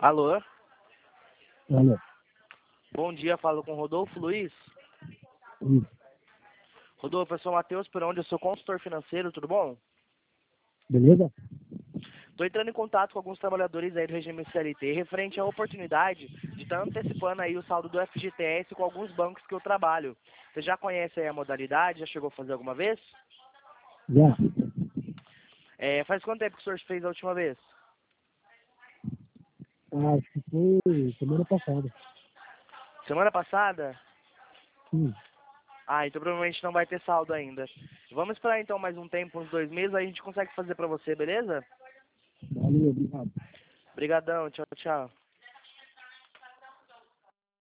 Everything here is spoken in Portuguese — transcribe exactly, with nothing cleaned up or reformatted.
Alô? Alô. Bom dia, falo com Rodolfo Luiz. Isso. Rodolfo, eu sou o Matheus Peroni, eu sou consultor financeiro, tudo bom? Beleza? Estou entrando em contato com alguns trabalhadores aí do regime C L T, referente à oportunidade de estar antecipando aí o saldo do F G T S com alguns bancos que eu trabalho. Você já conhece aí a modalidade? Já chegou a fazer alguma vez? Já. É, faz quanto tempo que o senhor fez a última vez? Ah, acho que foi semana passada. Semana passada? Sim. Ah, então provavelmente não vai ter saldo ainda. Vamos esperar então mais um tempo, uns dois meses, aí a gente consegue fazer pra você, beleza? Valeu, obrigado. Obrigadão, tchau, tchau.